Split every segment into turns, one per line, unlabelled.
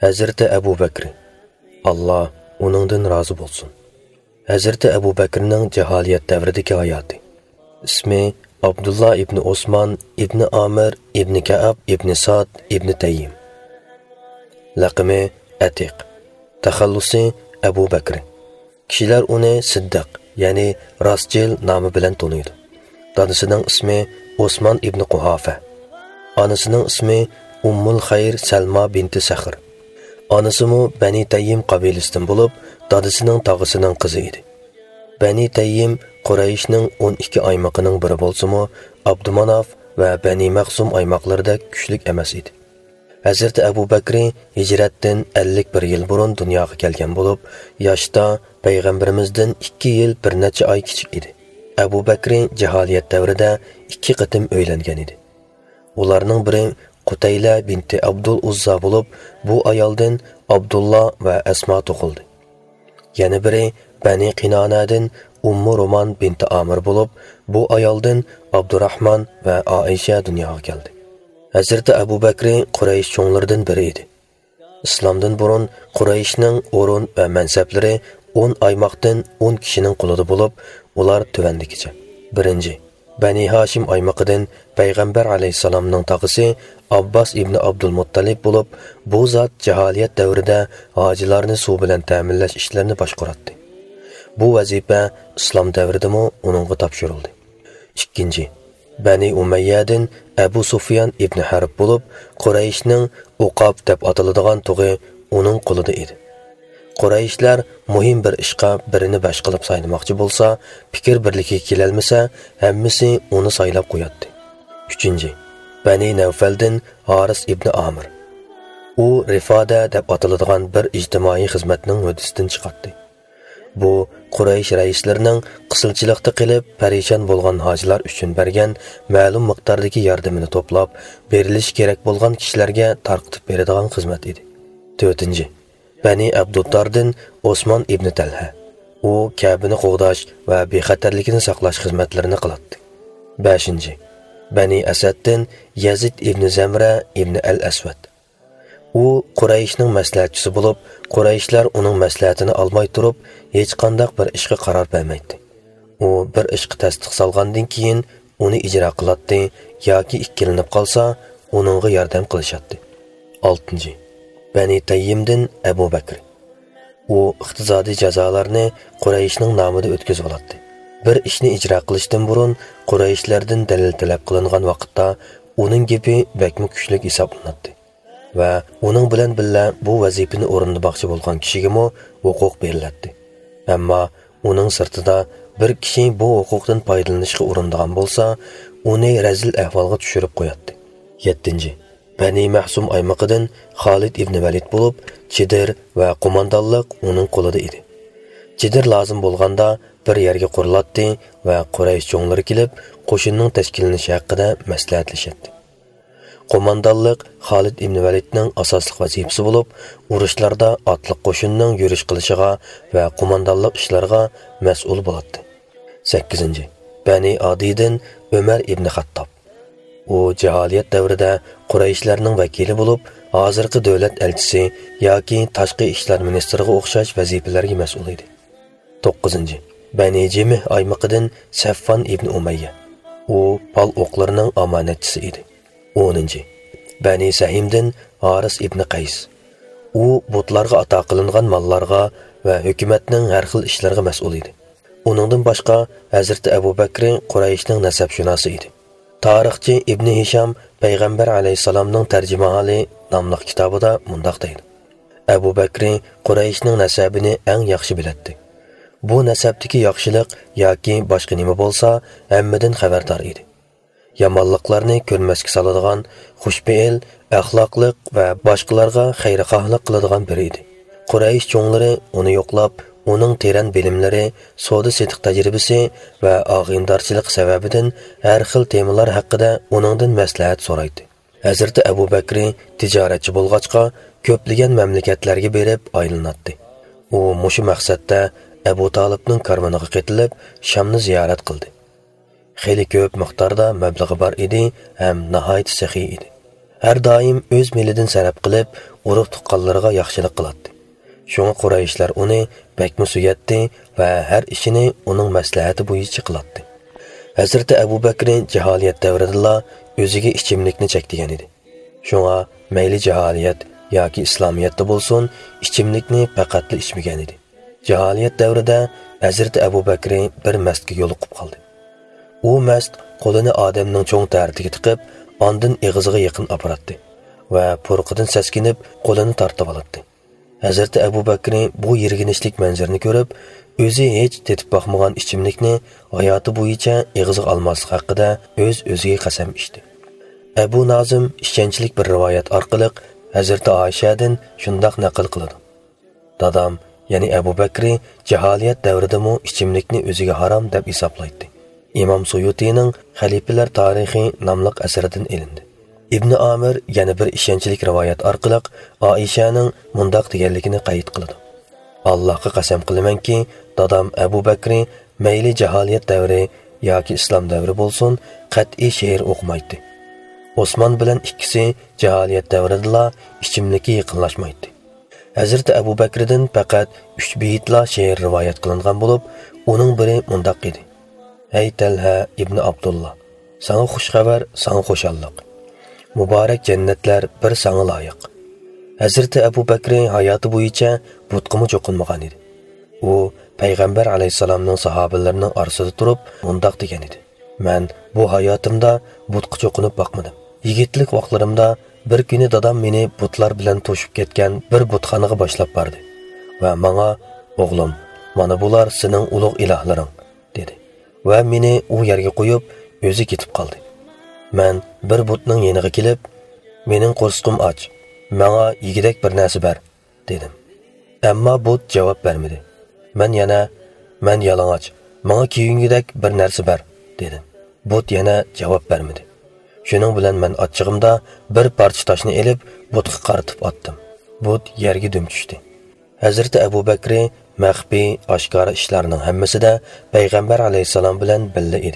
Hazreti Abu Bakr. Allah onundan razı olsun. Hazreti Abu Bakrning jaholiyat davridagi hayoti. İsmi Abdullah ibn Osman ibn Amir ibn Ka'ab ibn Sa'd ibn Tayyim. Laqami Atiq. Taxallusi Abu Bakr. Kishilar uni Siddiq, ya'ni Rostchil nomi bilan taniydi. Dadasining ismi Osman ibn Quhafa. Onasining ismi Ummul Xayr Salma binti Saxr. Onasimi Bani Tayyim qabilasidan bo'lib, dadasining tog'asining qizi edi. Bani Tayyim Qurayshning 12 aymoqining biri bo'lsa-mu, Abdumanaf va Bani Maqsum aymoqlarida kuchli emas edi. Hazrati Abu Bakr hijratdan 51 yil burun dunyoga kelgan bo'lib, yoshda payg'ambarimizdan 2 yil bir necha oy kichik edi. Abu Bakr jaholiyat davrida 2 qatim uylangan edi. Ularning biri Qutayla binti Abdul Uzza bo'lib, bu ayoldan Abdullah va Asma tug'ildi. Yana biri Bani Qinonadan Ummu Roman binti Amir bo'lib, bu ayoldan Abdurrahman va Aisha dunyoga keldi. Hazrati Abu Bakr Quraysh cho'nglaridan biri edi. Islomdan burun Qurayshning o'rin va mansablari 10 aymoqdan 10 kishining qo'lida bo'lib, ular tuvandikicha. Birinchi, Bani Hashim aymoqidan payg'ambar alayhisalomning tog'asi Abbas ibn Abdul Muttalib bo'lib, bu zot jaholiyat davrida hojilarni suv bilan ta'minlash ishlarini boshqardi. Bu vazifa islom davridami uningga topshirildi. Ikkinchi, Bani Umayyadan Abu Sufyan ibn Harb bo'lib, Qurayshning Uqab deb ataladigan tug'i uning qo'lida edi. Qurayshlar muhim bir ishqa birini bash qilib saylamoqchi bo'lsa, fikr birligiga kelolmasa, hammasi uni saylab qo'yadi. Uchinchi, Bani Nawfaldan Haris ibn Amir. U Rifada deb ataladigan bir ijtimoiy xizmatning hudisidan chiqadi. Bu Quraysh raislarining qisilchilikda qilib parishon bo'lgan hojilar uchun bergan ma'lum miqdordagi yordamini to'plab, berilish kerak bo'lgan kishilarga tarqitib beradigan xizmat edi. To'rtinchi, Bani Abduddardan Osman ibn Talha. U Ka'bani qo'g'dash va bexatarligini saqlash xizmatlarini qiladi. Beshinchi, Bani Asaddan Yazid ibn Zamra ibn al-Aswad. U Qurayshning maslahatchisi bo'lib, Qurayshlar uning maslahatini olmay turib, hech qanday bir ishga qaror bermaydi. U bir ishga tasdiq solgandan keyin uni ijro qiladi yoki ikkilanib qolsa, uningga yordam qilishadi. 6. Bani Tayyimdan Abu Bakr. U iqtisodiy jazolarni Qurayshning nomida o'tkazib oladi. Bir ishni ijro qilishdan burun Qurayshlardan dalil talab qilingan vaqtda uning gapi bakmi kuchli hisoblanadi. Va uning bilan birga bu vazifani o'rinlamoqchi bo'lgan kishiga huquq beriladi. Ammo uning sirtida bir kishi bu huquqdan foydalanishga urinadigan bo'lsa, uni razil ahvolga tushirib qo'yadi. 7. Bani Mahsum aymoqidan Xolid ibn Valid bo'lib, Chidir va qo'mondonlik uning qo'lida edi. Chidir lozim bo'lganda bir yerga quriladi va Quraysh cho'nglari kelib, qo'shinning tashkillanishi haqida maslahatlashadi. Qo'mondonlik Xolid ibn Validning asosli vazifasi bo'lib, urushlarda otliq qo'shinning yurish qilishiga va qo'mondonlik ishlariga mas'ul bo'ladi. 8. Bani Adiydan Umar ibn Xattob. U jaholiyat davrida Qurayshlarning vakili bo'lib, hozirgi davlat elchisi yoki tashqi ishlar ministriga o'xshash vazifalarga mas'ul edi. 9. Bani Jimih aymoqidan Saffon ibn Umayya. U pal o'qlarining omonatchisi edi. 10. Bani Sahimdan Haris ibn Qays. U butlarga ato qilingan mollarga va hukumatning har xil ishlariga mas'ul edi. Uningdan boshqa Hazrat Abu Bakr Qurayshning nasabshunosi edi. Tarixchi Ibn Hisham payg'ambar alayhisalomning tarjimaholi nomli kitobida mundaq deydi. Abu Bakr Qurayshning nasabini eng yaxshi biladi. Bu nasabdagi yaxshilik yoki boshqa nima bo'lsa, hammadan xabardor edi. Yomonliklarni ko'rmasga soladigan, xushfe'l, axloqliq va boshqalarga xayrixohlik qiladigan biri edi. Quraysh cho'nglari uni yo'qlab, uning teran bilimlari, savdo-setiq tajribasi va og'indorchilik sababidan har xil temalar haqida uningdan maslahat so'raydi. Hazrat Abu Bakr tijoratchi bo'lg'achqa ko'plagan mamlakatlarga berib aylanadi. U mushu maqsadda Abu Talibning karvoniga qo'shilib, Shamni ziyorat qildi. Xeyli ko'p miqdorda mablag'i bor edi, ham nihoyat saxiy edi. Har doim o'z milidan sarf qilib, urug' tuqqanlarga yaxshilik qiladi. Şoňa Qurayşlar uni bakmi suyatdi va har ishini uning maslahati bo'yicha qiladi. Hazrati Abu Bakr jaholiyat davrida o'ziga ichimlikni chekdigan edi. Şoňa mayli jaholiyat yoki islomiyatda bo'lsin, ichimlikni faqat ichmagan edi. Jaholiyat davrida Hazrati Abu Bakr bir mastga yo'liqib qoldi. U mast qo'lini odamning cho'ng tartiga tiqib, ondan eg'iziga yaqin aparatdi va purqidan saskinib qo'lini tortib oldi. Hazrati Abu Bakr bu yirginishlik manzarani ko'rib, o'zi hech tetib boqmagan ichimlikni hayoti bo'yicha eg'iziga olmaslik haqida o'ziga qasam ichdi. Abu Nazim ishonchli bir rivoyat orqali Hazrati Oyshadan shundoq naql qiladi. Dadam, ya'ni Abu Bakr jaholiyat davridami ichimlikni o'ziga harom deb hisoblaydi. İmam Suyutining Xalifalar tarixi nomli asaridan elindi. Ibn Amir yana bir ishonchli rivoyat orqali Oyshaning mundaq deganligini qayd qiladi. Allohga qasam qilamanki, dadam Abu Bakr mayli jaholiyat davri yoki islom davri bo'lsin, qat'iy she'r o'qimaydi. Osman bilan ikkisi jaholiyat davrida ichimlikka yaqinlashmaydi. Hazrati Abu Bakrdan faqat 3 beytla she'r rivoyat qilingan bo'lib, uning biri mundaq edi. Ey Talha ibn Abdullah, sana xush xabar, sana xo'shallik. Muborak jannatlar bir sana loyiq. Hazrati Abu Bakr hayoti bo'yicha butqimi cho'qinmagan edi. U payg'ambar alayhisalomning sahobalarining orasida turib, mundaq degan edi. Men bu hayotimda butqa cho'qinib boqmadim. Yigitlik vaqtlarimda bir kuni dadam meni butlar bilan to'shib ketgan bir butxonaga boshlab bordi va menga, "O'g'lim, mana bular sening ulug' ilohlaring", dedi. Va meni u yerga qo'yib, o'zi ketib qoldi. Men bir butning yeniga kelib, "Mening qo'rsqim och, menga yigidek bir narsa ber", dedim. Ammo but javob bermadi. Men yana, "Men yalang'och, menga kiyingidek bir narsa ber", dedim. But yana javob bermadi. Shuning bilan men ochchig'imda bir parcha toshni elib, butga qaratib otdim. But yerga dum tushdi. Hazrati Abu Bakr maxfiy, oshkora ishlarning hammasida payg'ambar alayhisalom bilan birga edi.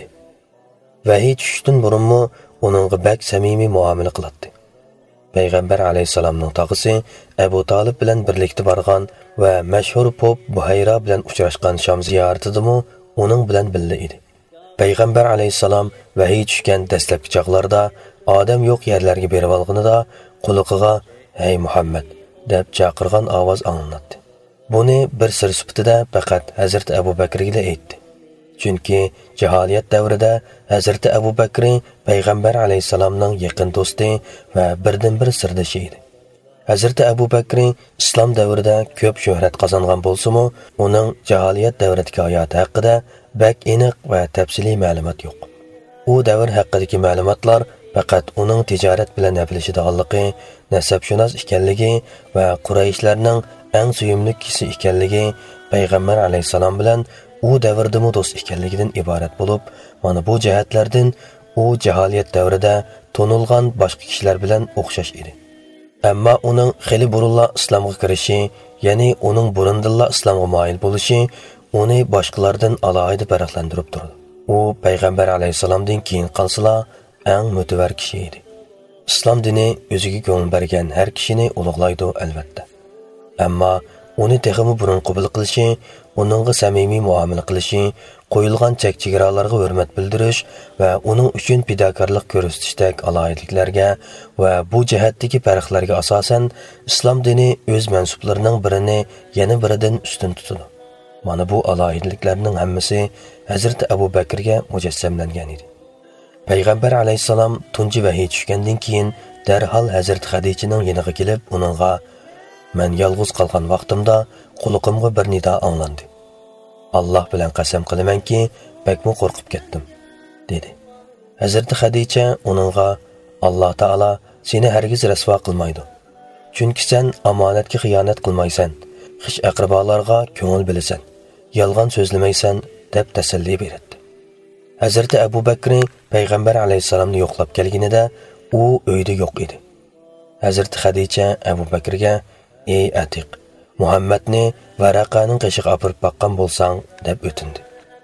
Vahiy tushishdan burunmi uningga bak samimiy muomala qiladi. Payg'ambar alayhisalomning tog'isi Abu Talib bilan birlikda borgan va mashhur pop Buhayra bilan uchrashgan Sham ziyoratidami uning bilan birga edi. Payg'ambar alayhisalom vahiy tushgan dastlabki chaqlarda odam yo'q yerlarga berib olganida quliqiga "Ey Muhammad" deb chaqirgan ovoz anglanadi. Buni bir sir sifatida faqat Hazrat Abu Bakrga aytdi. Chunki jaholiyat davrida Hazrat Abu Bakr payg'ambar alayhisalomning yaqin do'sti va birdan-bir sirdoshi edi. Hazrat Abu Bakr islom davrida ko'p shuhrat qozongan bo'lsa-mu, uning jaholiyat davridagi hayoti haqida bak aniq va tafsiliy ma'lumot yo'q. U davr haqidagi ma'lumotlar faqat uning tijorat bilan naflashadiganligi, nasabshunos ekanligi va Qurayshlarning eng suyumli kisi ekanligi, payg'ambar alayhisalom bilan u davrdami do'st ekanligidan iborat bo'lib, mana bu jihatlardan u jaholiyat davrida tonilgan boshqa kishilar bilan o'xshash edi. Ammo uning xili burunla islomga kirishi, ya'ni uning burundilla islomga moyil bo'lishi uni boshqalardan alohida farqlantirib turdi. U payg'ambar alayhisalomdan keyin qolsa eng mo'tabar kishi edi. Islom dini o'ziga ko'ngil bergan har kishini ulug'laydi albatta. Ammo uni texmi burun qabul qilishi, uningga samimiy muomala qilishi, qo'yilgan chek-chegaralarga hurmat bildirish va uning uchun fidokorlik ko'rsatishdek alohidliklarga va bu jihatdagi farqlarga asosan islom dini o'z mansublarining birini yana biridan ustun tutadi. Mana bu alohidliklarning hammasi Hazrat Abu Bakrga mujassamlangan edi. Payg'ambar alayhisalom tunji vahiy tushgandan keyin darhol Hazrat Xadijaning yoniga kelib, uningga "Men yolg'iz qolgan vaqtimda quliqimga bir nido anglandi. Alloh bilan qasam qilamanki, bakmo qo'rqib ketdim", dedi. Hazrat Xadija uningga "Alloh taolo seni hargiz rasvo qilmaydi. Chunki sen omonatga xiyonat qilmaysan, xish aqrabolarga ko'ngil bilasan, yolg'on so'zlamaysan" deb tasalli berdi. Hazrat Abu Bakr payg'ambar alayhisalomni yo'qlab kelganida u uyda yo'q edi. Hazrat Xadija Abu Bakrga "Ey Atiq, Muhammadni Varaqaning qishiga olib boqqan bo'lsang" deb o'tindi.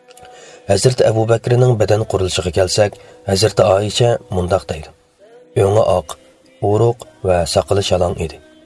Hazrat Abu Bakrning badan qurilishiga kelsak, Hazrat Oysha mundaq deydi: "O'ngi oq, uruq va soqoli shalong edi.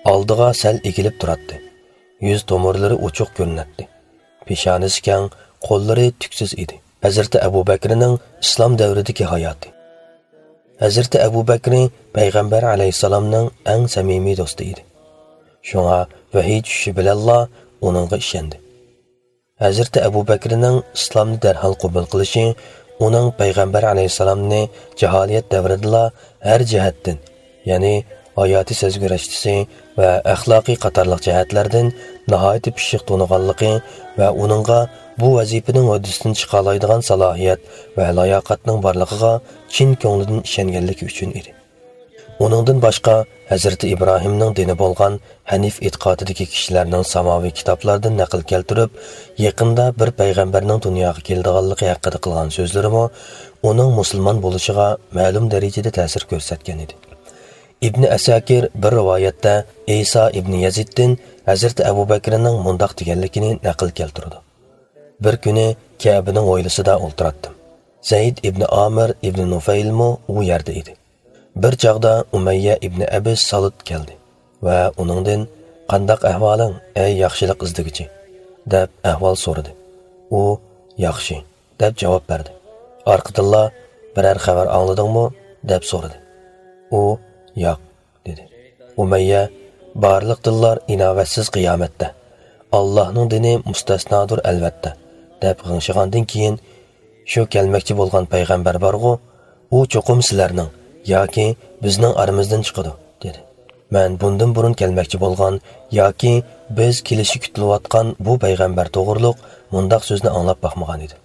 Oldiga sal egilib turadi. Yuz tomirlari ochiq ko'rinadi. Peshonasi keng, qo'llari tuksiz edi. Hazrati Abu Bakrning islom davridagi hayoti. Hazrati Abu Bakr payg'ambar alayhisalomning eng samimiy do'sti edi. Shunga vahiy tushishi bilanla uningga ishondi. Hazrati Abu Bakrning islomni darhol qabul qilishi uning payg'ambar alayhisalomni jaholiyat davridala har jihatdan, ya'ni hayoti sezgirashtisi va axloqiy qatorliq jihatlardan nihoyat pishiq to'niganligi va uningga bu vazifaning uddasidan chiqa oladigan salohiyat va layoqatning borligiga chin ko'nglidan ishonganligi uchun edi. Uningdan boshqa Hazrati Ibrohimning dini bo'lgan Hanif e'tiqodidagi kishilarning samoviy kitoblardan naql keltirib, yaqinda bir payg'ambarning dunyoga kelganligi haqida qilgan so'zlarimi uning musulmon bo'lishiga ma'lum darajada ta'sir ko'rsatgan edi. Ibn Asakir bir rivoyatda Isa ibn Yaziddan Hazrati Abu Bakrning mundoq deganligini naql keltirdi. Bir kuni Ka'baning o'ylisida o'ltirdim. Zayd ibn Amir ibn Nufaylmi u yerda edi. Bir chaqda Umayya ibn Abis Salut keldi va uningdan "Qandaq ahvoling, ey yaxshilik izdigichi?" deb ahvol so'radi. U "Yaxshi" deb javob berdi. Orqadilla "Biror xabar angladingmi?" deb so'radi. U "Yo'q" dedi. Umayya "Barliq dillar inovatsiz qiyomatda. Allohning dini mustasnodir albatta" deb g'ingshigandan keyin "Shu kelmoqchi bo'lgan payg'ambar borgu, u cho'qim sizlarning yoki bizning aramizdan chiqadi" dedi. Men bundan burun kelmoqchi bo'lgan yoki biz kelishi kutilayotgan bu payg'ambar to'g'riliq mundaq so'zni anglab boqmagan edi.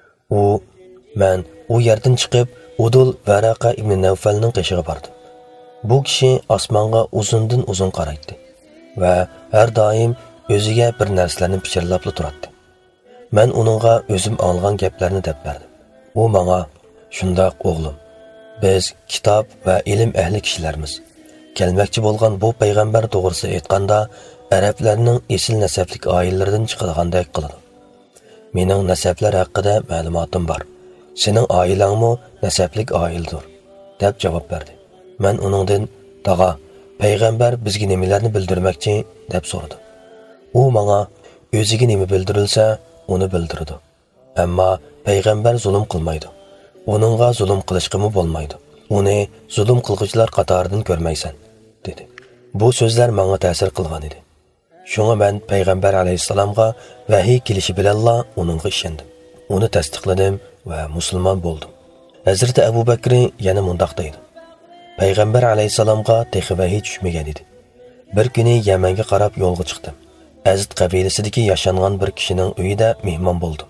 Men u yerdan chiqib Udul Varaqa ibn Nawfalning qishig'iga bordim. Bu kishi osmonga uzundan uzun qaraydi va har doim o'ziga bir narsalarni pichirlab turadi. Men uningga o'zim olgan gaplarni deb berdim. U menga "Shundoq o'g'lim, biz kitob va ilm ahli kishilarmiz. Kelmoqchi bo'lgan bu payg'ambar to'g'risida aytganda, arablarning esil nasablik oilalaridan chiqadigandek qiladi. Mening nasablar haqida ma'lumotim bor. Sening oilangmi nasablik oildir" deb javob berdi. Men uningdan "Tog'a, payg'ambar bizga nimalarni bildirmoqchi?" deb so'radim. U menga o'ziga nima bildirilsa, uni bildirdi. Ammo payg'ambar zulm qilmaydi. Uningga zulm qilishqimi bo'lmaydi. Uni zulm qilg'ichlar qatoridan ko'rmaysan, dedi. Bu so'zlar menga ta'sir qilgan edi. Shunga men payg'ambar alayhisalomga vahiy kelishi bilanla uningga ishondim. Uni tasdiqladim va musulmon bo'ldim. Hazrati Abu Bakr yana mundoq deydi. Payg'ambar alayhisalomga texi vahiy tushmagan edi. Bir kuni Yamanga qarab yo'lga chiqdim. Azid qabilasidagi yashangan bir kishining uyida mehmon bo'ldim.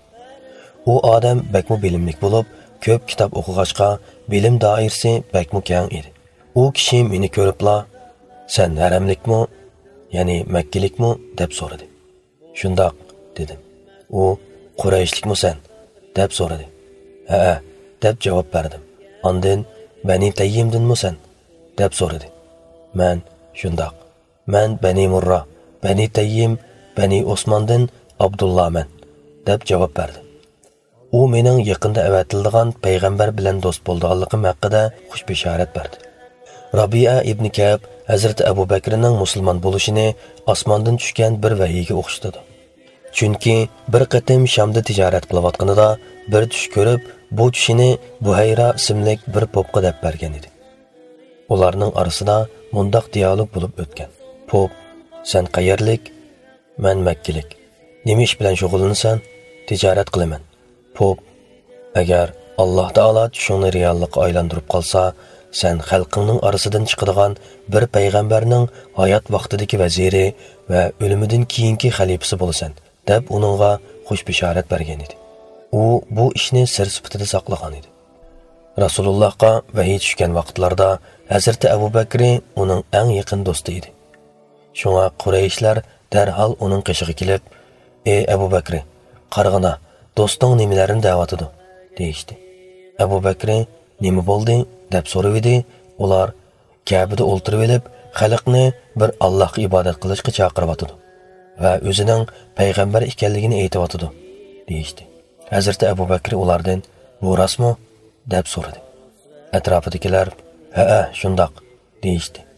U odam bakmu bilimlik bo'lib, ko'p kitob o'qig'achqa bilim doirasi bakmu keng edi. U kishi meni ko'ribla, "Sen haramlikmi, ya'ni makkilikmi?" deb so'radi. "Shundoq" dedim. U "Qurayshlikmi sen?" deb so'radi. "Ha" deb javob berdim. Ondan "Bani Tayyimdinmi sen?" deb so'radi. Men "Shundoq. Men Bani Murra, Bani Tayyim, Bani Osmondan Abdullahman" deb javob berdi. U mening yaqinda avatildigan payg'ambar bilan do'st bo'lganligim haqida xush bishorat berdi. Rabi'a ibn Ka'b Hazrati Abu Bakrning musulmon bo'lishini osmondan tushgan bir vahiyga o'xshatdi. Chunki bir qatim Shamda tijorat qilayotganida bir tush ko'rib, bu tushini Buhayra ismli bir popga deb bergan edi. Ularning orasida mundoq dialog bo'lib o'tgan. Pop: "Sen qayerlik?" "Men Makkilik." "Nima ish bilan shug'ullanasan?" "Tijorat qilaman." Pop: "Agar Alloh taolo tushingni reallikka aylantirib qolsa, sen xalqingning orasidan chiqadigan bir payg'ambarning hayot vaqtidagi vaziri va o'limidan keyingi xalifasi bo'lasan" deb uningga xush bishorat bergan edi. U bu ishni sir sifatida saqlagan edi. Rasulullohga vahiy tushgan vaqtlarda Hazrati Abu Bakr uning eng yaqin do'sti edi. Shunga Qurayshlar darhol uning qishig'iga kelib, "Ey Abu Bakr, qarg'ana, do'sting nimalarini da'vatidi?" deyishdi. Abu Bakr "Nima bo'ldi?" deb so'ravdi. Ular Ka'bada o'ltirib olib, xalqni bir Allohga ibodat qilishga chaqiryotdi va o'zining payg'ambar ekanligini aytayotdi, deyishdi. Hazrati Abu Bakr ulardan "Bu rostmi?" deb so'radi. Atrofidagilar "Ha, shundoq" deyishdi.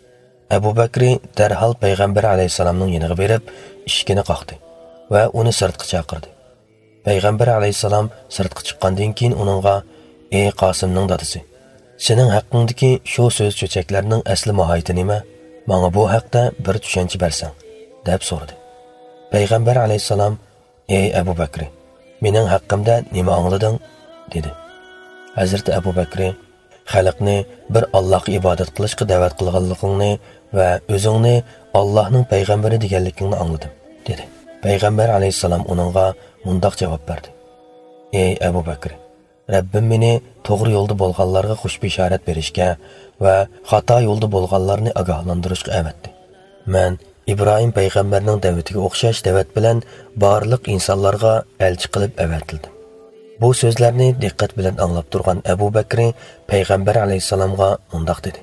Abu Bakr darhol payg'ambar alayhisalomning yoniga berib, eshigini qoqdi va uni sirtqa chaqirdi. Payg'ambar alayhisalom sirtqa chiqqandan keyin uningga: "Ey Qosimning dadasi, sening haqqingdagi shu so'z cho'chaklarning asli mohiyati nima? Menga bu haqda bir tushuncha bersang", deb so'radi. Payg'ambar alayhisalom: "Ey Abu Bakr, mening haqqimda nima anglading?" dedi. Hazrat Abu Bakr: "Xalqni bir Allohga ibodat qilishga da'vat qilganligingni va o'zingni Allohning payg'ambari deganligingni angladim", dedi. Payg'ambar alayhisalom uningga mundoq javob berdi: "Ey Abu Bakr, Rabbim meni to'g'ri yo'lda bo'lganlarga xush bishorat berishga va xato yo'lda bo'lganlarni ogohlantirishga avatdi. Men İbrahim payg'ambarning da'vatiga o'xshash da'vat bilan barliq insonlarga elchi qilib avatildim." Bu so'zlarni diqqat bilan anglab turgan Abu Bakr payg'ambar alayhisalomga mundoq dedi: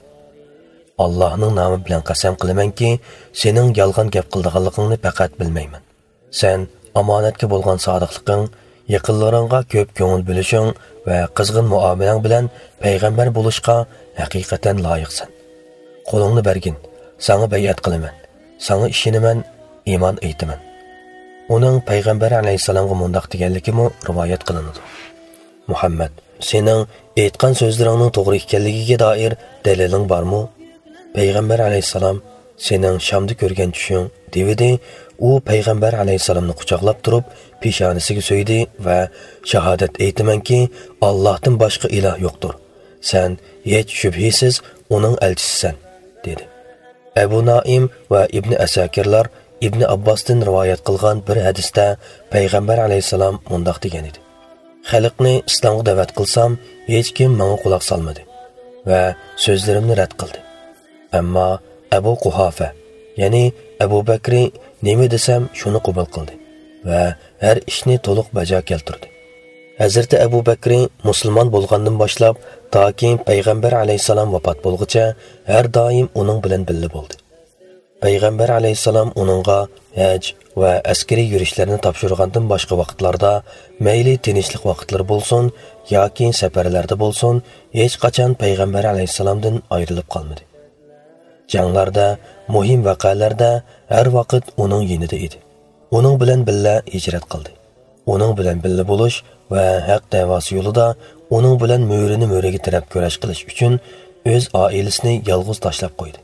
"Allohning nomi bilan qasam qilamanki, sening yolg'on gap qilganligingni faqat bilmayman. Sen omonatga bo'lgan sodiqliging, yaqinlaringga ko'p ko'ngil bo'lishing va qizg'in muomalang bilan payg'ambar bo'lishga haqiqatan loyiqsan. Qo'lingni bergin, sana bay'at qilaman. Sana ishonaman, iymon aytaman." Uning payg'ambar alayhisalomga mundoq deganligi-mu rivoyat qilinadi. "Muhammad, sening aytgan so'zlaringning to'g'ri ekanligiga doir daliling bormi?" Payg'ambar alayhisalom: "Sening Shamda ko'rgan tushing", dedi. U payg'ambar alayhisalomni quchoqlab turib, peshonasiga so'ydi va shahodat aytamanki, Allohdan boshqa iloh yo'qdir. Sen hech shubhasiz uning elchisisan, dedi. Abu Naim va Ibn Asakirlar Ibn Abbosdan rivoyat qilgan bir hadisda payg'ambar alayhisalom mundoq degan edi: "Xalqni islomga da'vat qilsam, hech kim menga quloq solmadi va so'zlarimni rad qildi. Ammo Abu Quhafa, ya'ni Abu Bakr nima desam shuni qabul qildi va har ishni to'liq bajo keltirdi." Hazrati Abu Bakr musulmon bo'lgandan boshlab toki payg'ambar alayhisalom vafot bo'lguncha har doim uning bilan birga bo'ldi. Payg'ambar alayhisalom uningga haj va askariy yurishlarni topshirgandan boshqa vaqtlarda, mayli tinchlik vaqtlar bo'lsin yoki safarlarda bo'lsin, hech qachon payg'ambar alayhisalomdan ayrilib qolmadi. Janglarda, muhim voqealarda har vaqt uning yonida edi. Uning bilan birga hijrat qildi. Uning bilan birga bo'lish va haq da'vosi yo'lida uning bilan mo'rini mo'riga tirab kurash qilish uchun o'z oilasini yolg'iz tashlab qo'ydi.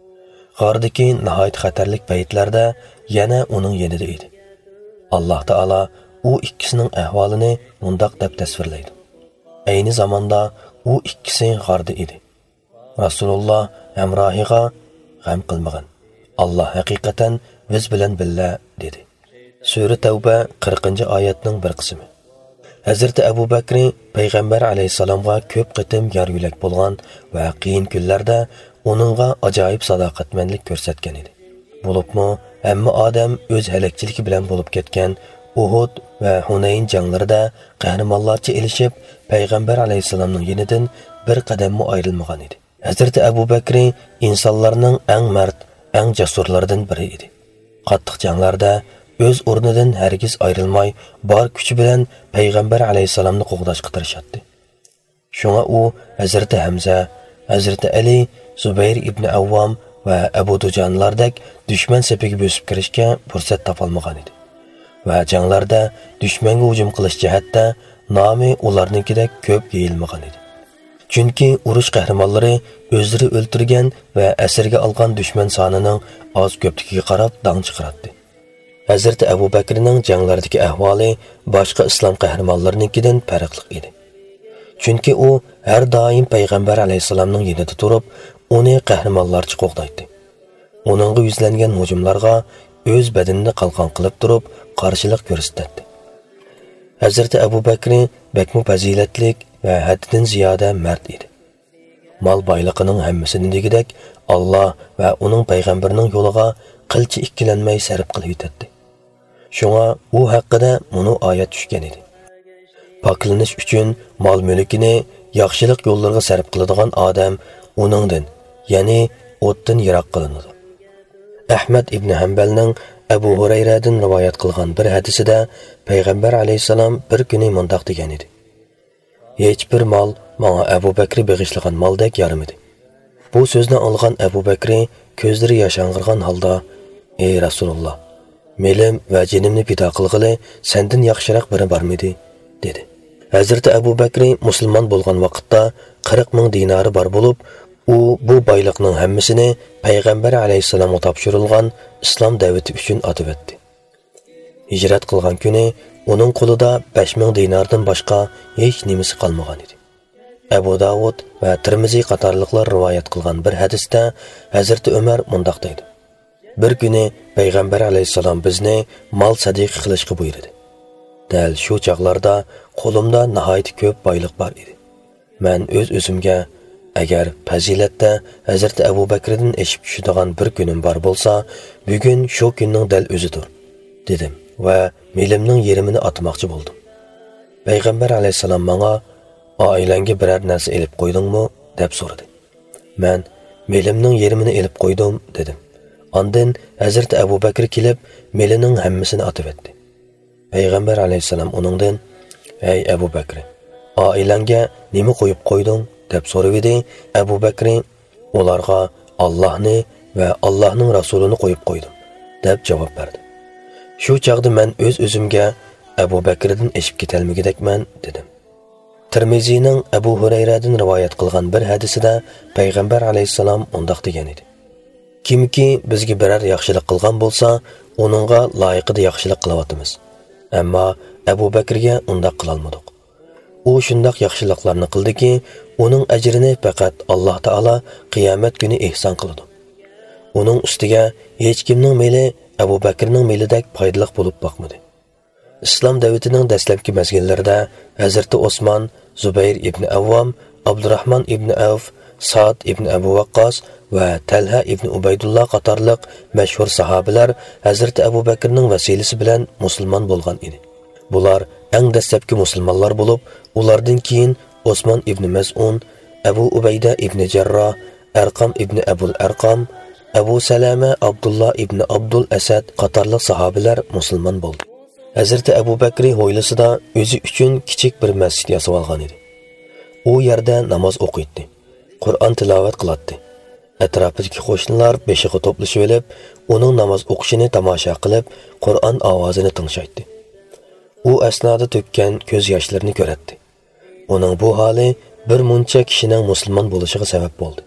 G'ordagi nihoyat xatarlik paytlarda yana uning yonida edi. Alloh taolo u ikkisining ahvolini mundoq deb tasvirlaydi: ayni zamonda u ikkisi g'orda edi. Rasululloh hamrohiga: "G'am qilmag'in, Alloh haqiqatan biz bilan birga", dedi. Sura Tavba 40-oyatning bir qismi. Hazrati Abu Bakr payg'ambar alayhisalomga ko'p qitim yor yo'lak bo'lgan va qiyin kunlarda uningga ajoyib sadoqatmanlik ko'rsatgan edi. Bo'libmi, hamma odam o'z halakchiligi bilan bo'lib ketgan Uhud va Hunayn janglarida qahramonlarcha elishib, payg'ambar alayhisalomning yonidan bir qadammi ayrilmagan edi. Hazrati Abu Bakr insonlarning eng mard, eng jasurlaridan biri edi. Qattiq janglarda o'z o'rnidan hargiz ayrilmay, bor kuchi bilan payg'ambar alayhisalomni qo'g'dashga tirishadi. Shunga u Hazrati Hamza, Hazrati Ali, Zubayr ibn Avvam va Abu Dujanlardek dushman safiga bo'sib kirishga fursat topolmagan edi. Va janglarda dushmanga hujum qilish jihatda nomi ularnikidek ko'p yeyilmagan edi. Chunki urush qahramonlari o'zlari o'ltirgan va asirga olgan dushman sonining oz ko'pligiga qarab dang chiqardi. Hazrati Abu Bakrning janglardagi ahvoli boshqa islom qahramonlarininkidan farqli edi. Chunki u har doim payg'ambar alayhisalomning yonida turib, uni qahramonlarcha qo'g'daydi. Uningga yuzlangan hujumlarga o'z badanini qalqon qilib turib, qarshilik ko'rsatdi. Hazrati Abu Bakr bakmu fazilatlik va haddidan ziyoda mard edi. Mol boyligining hammasini degidek Alloh va uning payg'ambarining yo'liga qilcha ikkilanmay sarf qilib yetdi. Shunga u haqida bunu oyat tushgan edi. Poklanish uchun mol-mulkini yaxshilik yo'llarga sarf qiladigan odam uningdan, ya'ni o'tdan yiroq qilinadi. Ahmad ibn Hanbalning Abu Hurayradan rivoyat qilgan bir hadisida payg'ambar alayhisalom bir kuni mundoq degan edi: "Hech bir mol menga Abu Bakr beg'ishlagan moldek yarimidi." Bu so'zni olgan Abu Bakr ko'zlari yoshang'irgan holda: "Ey Rasululloh, melim va jinimni pido qilg'ili sendan yaxshiroq biri bormidi?" dedi. Hazrati Abu Bakr musulmon bo'lgan vaqtda 40 ming dinari bor bo'lib, u bu boyliqning hammasini payg'ambar alayhisalomga topshirilgan islom da'vati uchun atib etdi. Hijrat qilgan kuni uning qo'lida 5000 dinardan boshqa hech nimasi qolmagan edi. Abu Davud va Tirmiziy qatorliqlar rivoyat qilgan bir hadisda Hazrati Umar mundaq deydi: "Bir kuni payg'ambar alayhisalom bizni mol sadiqa qilishga buyurdi. Dal shu chaqlarda qo'limda nihoyat ko'p boylik bor edi. Men o'zimga agar fazilatda Hazrati Abu Bakrdan eshib tushadigan bir kunim bor bo'lsa, bugun shu kunning dal o'zidir" dedim va melimning yerimini atmoqchi bo'ldim. Payg'ambar alayhisalom menga: "Oilangga biror narsa elib qo'ydingmi?" deb so'radi. Men melimning yerimini elib qo'ydim dedim. Ondan Hazrati Abu Bakr kelib, melining hammasini atib etdi. Payg'ambar alayhisalom uningdan: "Ey Abu Bakr, oilangga nima qo'yib qo'yding?" deb so'radi. Abu Bakr: "Ularga Allohni va Allohning rasulini qo'yib qo'ydim" deb javob berdi. Shu chaqda men o'zimga Abu Bakrdan eshib ketolmagidekman dedim. Tirmizining Abu Hurayradan rivoyat qilgan bir hadisida payg'ambar alayhisalom undaq degan edi: "Kimki bizga biror yaxshilik qilgan bo'lsa, uningga loyiqida yaxshilik qilyapmiz. Ammo Abu Bakrga undaq qila olmadik. U shundoq yaxshiliklarni qildiki, uning ajrini faqat Alloh taolo qiyomat kuni ihson qiladi. Uning ustiga hech kimning meli Abu Bakrning melidek foydali bo'lib boqmadi." Islom davlatining dastlabki mezgillarida Hazrati Osmon, Zubayr ibn Avvam, Abdurrahman ibn Avf, Sa'd ibn Abu Waqqas va Talha ibn Ubaydullah qatorliq mashhur sahobalar Hazrati Abu Bakrning vasilasi bilan musulmon bo'lgan edi. Bular eng dastlabki musulmonlar bo'lib, ulardan keyin Osmon ibn Mas'un, Abu Ubayda ibn Jarroh, Arqam ibn Abul Arqam, Abu Salama Abdullah ibn Abdul Asad qatorliq sahobalar musulmon bo'ldi. Hazrati Abu Bakr hovlisida o'zi uchun kichik bir masjid yasab olgan edi. U yerda namoz o'qiydi, Qur'on tilovat qiladi. Atrofidagi qo'shnilar beshiga to'plashib olib, uning namoz o'qishini tomosha qilib, Qur'on ovozini tingshaydi. U asnoda to'kkan ko'z yoshlarini ko'radi. Uning bu holi bir muncha kishining musulmon bo'lishiga sabab bo'ldi.